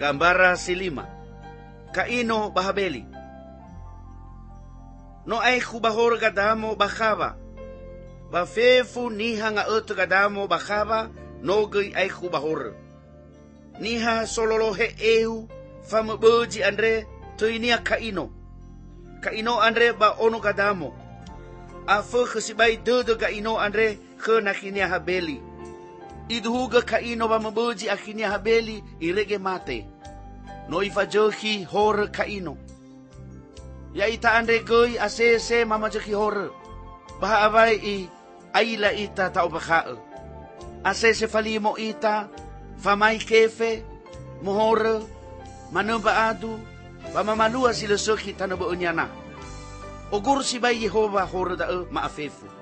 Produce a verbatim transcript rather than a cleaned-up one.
Gambara silima. Kaino bahabeli. No ay kubahor gadamo bakaba. Bafefu niha nga oto gadamo bakaba no gay ay kubahor. Niha sololohe ehu famaboji andre toinia kaino. Kaino andre ba ono gadamo. Afo kesibay dodo kaino andre ke nakinia habeli. Idhuga kaino ba maboji akinia habeli irege mate. No ifajohi hor kaino. Ya ita andre goy asese mama joki hor. Baha abay i aila ita tao bakao. Asese falimo ita famay kefe mohor manumba adu pamamalua silosoki tanabo unyana. Ogur si bay Yehova hor da maafefu.